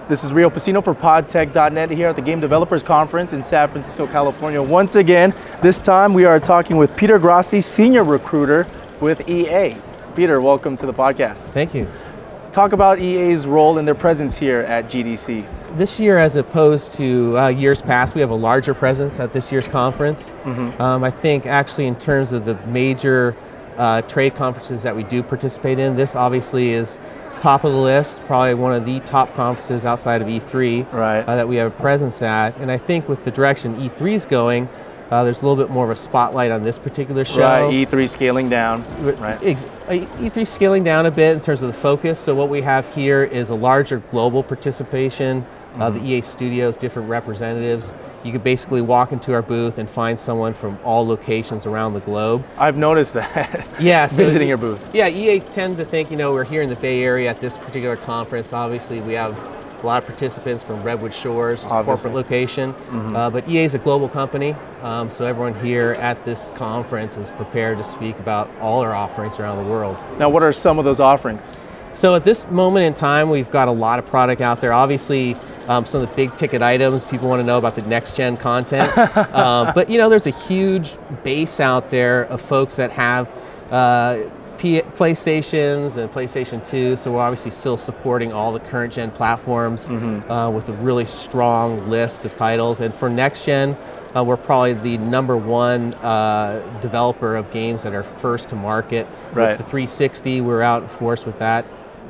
This is Rio Pacino for PodTech.net here at the Game Developers Conference in San Francisco, California. Once again, this time we are talking with Peter Grossi, Senior Recruiter with EA. Peter, welcome to the podcast. Thank you. Talk about EA's role and their presence here at GDC. This year, as opposed to years past, we have a larger presence at this year's conference. I think actually in terms of the major trade conferences that we do participate in, this obviously is top of the list, probably one of the top conferences outside of E3 that we have a presence at. And I think with the direction E3 is going, there's a little bit more of a spotlight on this particular show. Right, E3 scaling down. Right. E3 scaling down a bit in terms of the focus. So what we have here is a larger global participation. The EA studios, different representatives. You could basically walk into our booth and find someone from all locations around the globe. I've noticed that. Yeah, so visiting your booth. Yeah, EA tend to think, we're here in the Bay Area at this particular conference. Obviously, we have a lot of participants from Redwood Shores, corporate location. But EA is a global company, so everyone here at this conference is prepared to speak about all our offerings around the world. Now, what are some of those offerings? So at this moment in time, we've got a lot of product out there. Obviously, some of the big ticket items, people want to know about the next gen content. But there's a huge base out there of folks that have PlayStations and PlayStation 2, so we're obviously still supporting all the current gen platforms with a really strong list of titles. And for next gen, we're probably the #1 developer of games that are first to market. With the 360, we're out in force with that.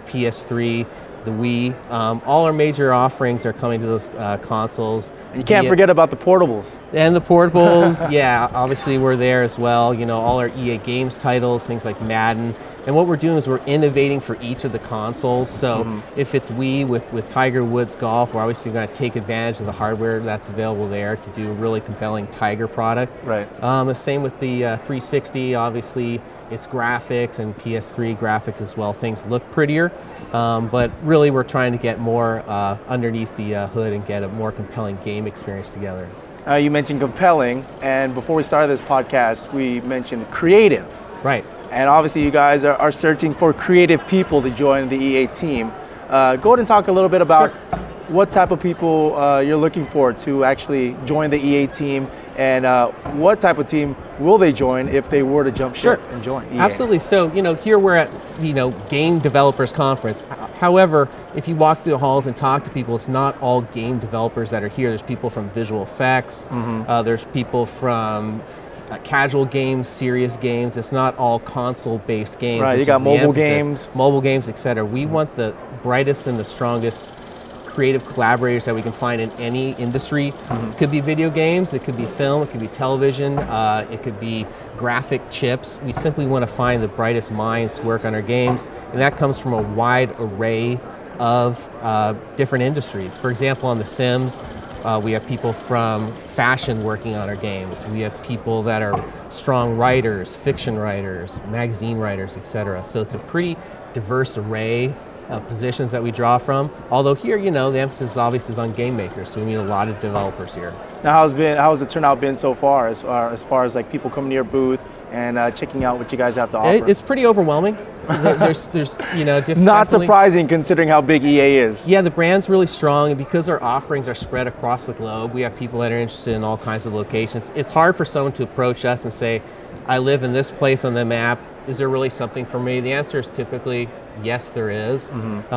PS3, the Wii, all our major offerings are coming to those consoles. You can't forget about the portables. And the portables, yeah, obviously we're there as well. All our EA Games titles, things like Madden. And what we're doing is we're innovating for each of the consoles. So if it's Wii with Tiger Woods Golf, we're obviously going to take advantage of the hardware that's available there to do a really compelling Tiger product. The same with the 360, obviously it's graphics and PS3 graphics as well. Things look prettier, but really we're trying to get more underneath the hood and get a more compelling game experience together. You mentioned compelling, and before we started this podcast, we mentioned creative. Right. And obviously you guys are searching for creative people to join the EA team. Go ahead and talk a little bit about what type of people you're looking for to actually join the EA team, and what type of team will they join if they were to jump ship and join EA? Absolutely. So, here we're at, Game Developers Conference. However, if you walk through the halls and talk to people, it's not all game developers that are here. There's people from visual effects, there's people from casual games, serious games. It's not all console-based games. Right, you got mobile games, etc. We want the brightest and the strongest creative collaborators that we can find in any industry. It could be video games, it could be film, it could be television, it could be graphic chips. We simply want to find the brightest minds to work on our games, and that comes from a wide array of different industries. For example, on The Sims, we have people from fashion working on our games. We have people that are strong writers, fiction writers, magazine writers, etc. So it's a pretty diverse array of positions that we draw from. Although here, the emphasis obviously is on game makers, so we meet a lot of developers here. Now, how's the turnout been so far, as far as like people coming to your booth and checking out what you guys have to offer? It's pretty overwhelming. There's different. Not surprising considering how big EA is. Yeah, the brand's really strong, and because our offerings are spread across the globe, we have people that are interested in all kinds of locations. It's hard for someone to approach us and say, I live in this place on the map, is there really something for me? The answer is typically, yes, there is.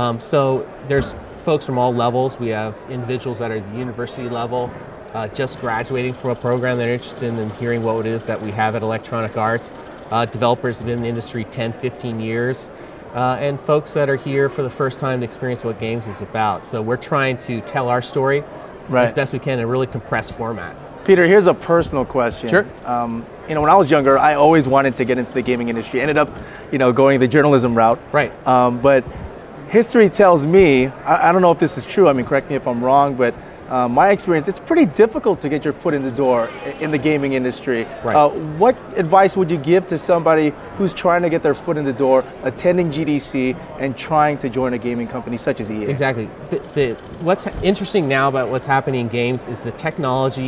So there's folks from all levels. We have individuals that are at the university level, just graduating from a program that are interested in hearing what it is that we have at Electronic Arts. Developers have been in the industry 10, 15 years. And folks that are here for the first time to experience what games is about. So we're trying to tell our story as best we can in a really compressed format. Peter, here's a personal question. Sure. When I was younger, I always wanted to get into the gaming industry. Ended up, going the journalism route. Right. But history tells me, I don't know if this is true, correct me if I'm wrong, but my experience, it's pretty difficult to get your foot in the door in the gaming industry. Right. What advice would you give to somebody who's trying to get their foot in the door, attending GDC, and trying to join a gaming company such as EA? Exactly. What's interesting now about what's happening in games is the technology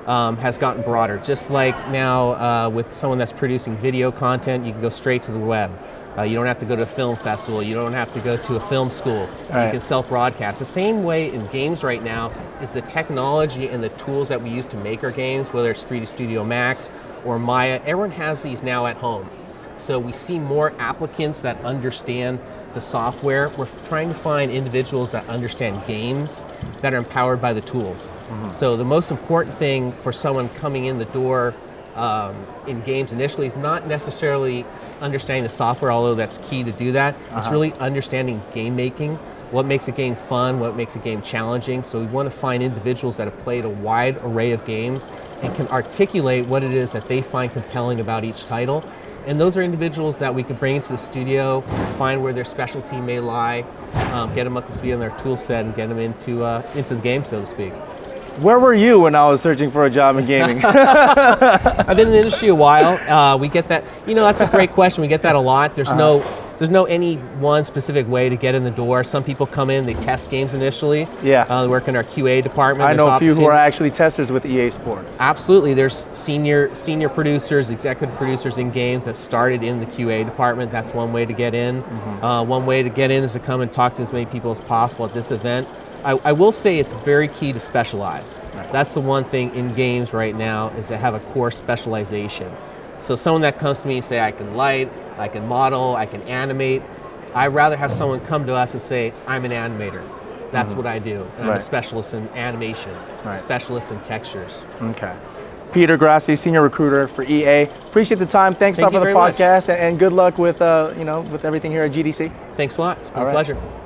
has gotten broader. Just like now with someone that's producing video content, you can go straight to the web. You don't have to go to a film festival. You don't have to go to a film school. Right. You can self-broadcast. The same way in games right now is the technology and the tools that we use to make our games, whether it's 3D Studio Max or Maya. Everyone has these now at home. So we see more applicants that understand the software. We're trying to find individuals that understand games that are empowered by the tools. So the most important thing for someone coming in the door in games initially is not necessarily understanding the software, although that's key to do that. It's really understanding game making, what makes a game fun, what makes a game challenging. So we want to find individuals that have played a wide array of games and can articulate what it is that they find compelling about each title. And those are individuals that we can bring into the studio, find where their specialty may lie, get them up to speed on their tool set, and get them into the game, so to speak. Where were you when I was searching for a job in gaming? I've been in the industry a while. We get that. That's a great question. We get that a lot. There's no any one specific way to get in the door. Some people come in, they test games initially. Yeah. They work in our QA department. I know a few who are actually testers with EA Sports. Absolutely. There's senior producers, executive producers in games that started in the QA department. That's one way to get in. One way to get in is to come and talk to as many people as possible at this event. I will say it's very key to specialize. Right. That's the one thing in games right now, is to have a core specialization. So someone that comes to me and say, I can light, I can model, I can animate. I'd rather have someone come to us and say, I'm an animator. That's what I do. And I'm a specialist in animation, specialist in textures. Okay. Peter Grassi, Senior Recruiter for EA. Appreciate the time. Thanks a lot for the podcast, and good luck with with everything here at GDC. Thanks a lot. It's been a pleasure.